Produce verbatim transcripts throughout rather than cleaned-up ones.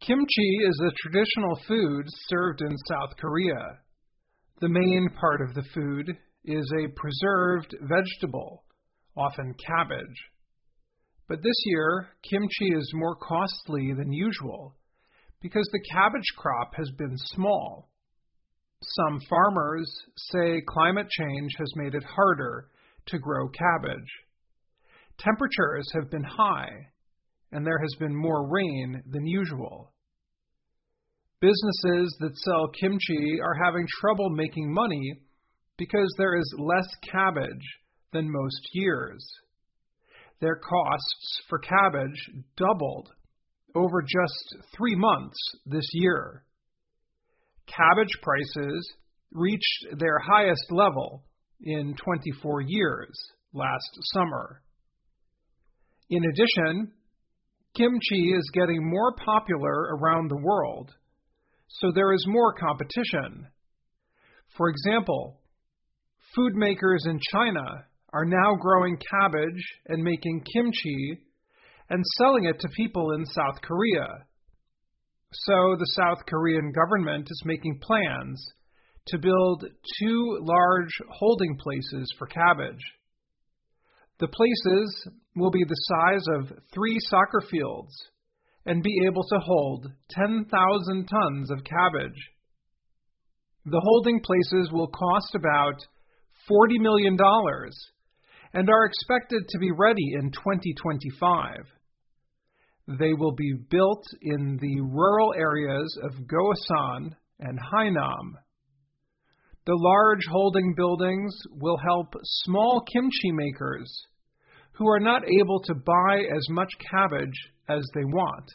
Kimchi is a traditional food served in South Korea. The main part of the food is a preserved vegetable, often cabbage. But this year, kimchi is more costly than usual because the cabbage crop has been small. Some farmers say climate change has made it harder to grow cabbage. Temperatures have been high, and there has been more rain than usual. Businesses that sell kimchi are having trouble making money because there is less cabbage than most years. Their costs for cabbage doubled over just three months this year. Cabbage prices reached their highest level in twenty-four years last summer. In addition, kimchi is getting more popular around the world, so there is more competition. For example, food makers in China are now growing cabbage and making kimchi and selling it to people in South Korea. So the South Korean government is making plans to build two large holding places for cabbage. The places will be the size of three soccer fields and be able to hold ten thousand tons of cabbage. The holding places will cost about forty million dollars and are expected to be ready in twenty twenty-five. They will be built in the rural areas of Goasan and Hainam. The large holding buildings will help small kimchi makers who are not able to buy as much cabbage as they want.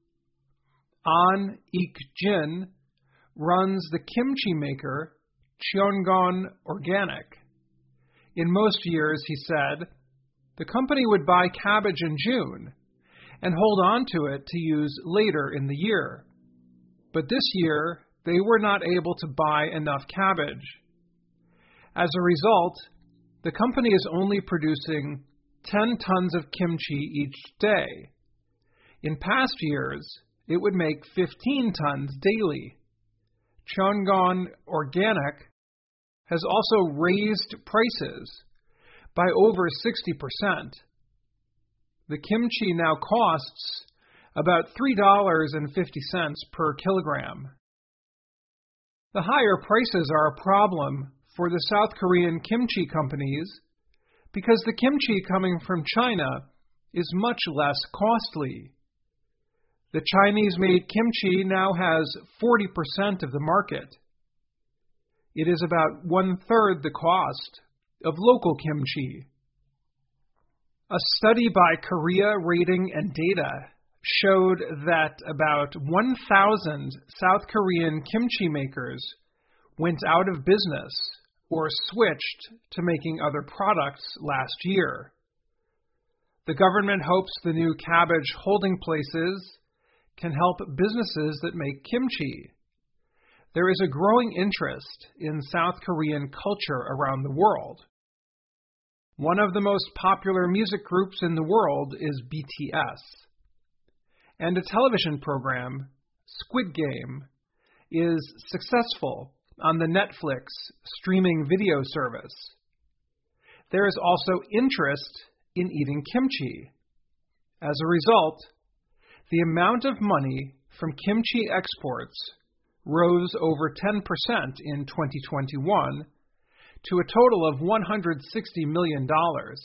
An Ik-jin runs the kimchi maker Cheongon Organic. In most years, he said, the company would buy cabbage in June and hold on to it to use later in the year. But this year, they were not able to buy enough cabbage. As a result, the company is only producing ten tons of kimchi each day. In past years, it would make fifteen tons daily. Cheongon Organic has also raised prices by over sixty percent. The kimchi now costs about three dollars and fifty cents per kilogram. The higher prices are a problem for the South Korean kimchi companies because the kimchi coming from China is much less costly. The Chinese-made kimchi now has forty percent of the market. It is about one-third the cost of local kimchi. A study by Korea Rating and Data showed that about one thousand South Korean kimchi makers went out of business or switched to making other products last year. The government hopes the new cabbage holding places can help businesses that make kimchi. There is a growing interest in South Korean culture around the world. One of the most popular music groups in the world is B T S. And a television program, Squid Game, is successful on the Netflix streaming video service. There is also interest in eating kimchi. As a result, the amount of money from kimchi exports rose over ten percent in twenty twenty-one to a total of one hundred sixty million dollars.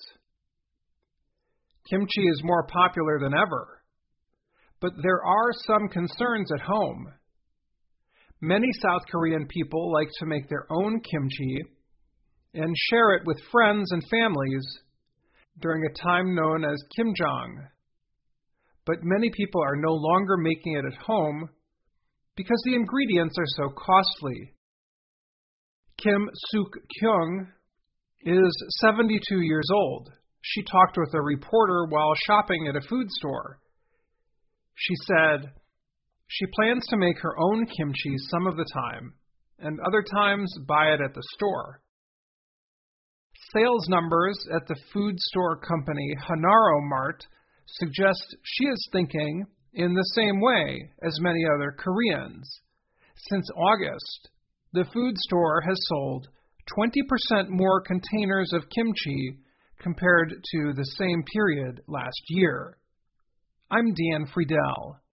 Kimchi is more popular than ever, but there are some concerns at home. Many South Korean people like to make their own kimchi and share it with friends and families during a time known as Kimjang. But many people are no longer making it at home because the ingredients are so costly. Kim Suk-kyung is seventy-two years old. She talked with a reporter while shopping at a food store. She said she plans to make her own kimchi some of the time, and other times buy it at the store. Sales numbers at the food store company Hanaro Mart suggest she is thinking in the same way as many other Koreans. Since August, the food store has sold twenty percent more containers of kimchi compared to the same period last year. I'm Dan Friedel.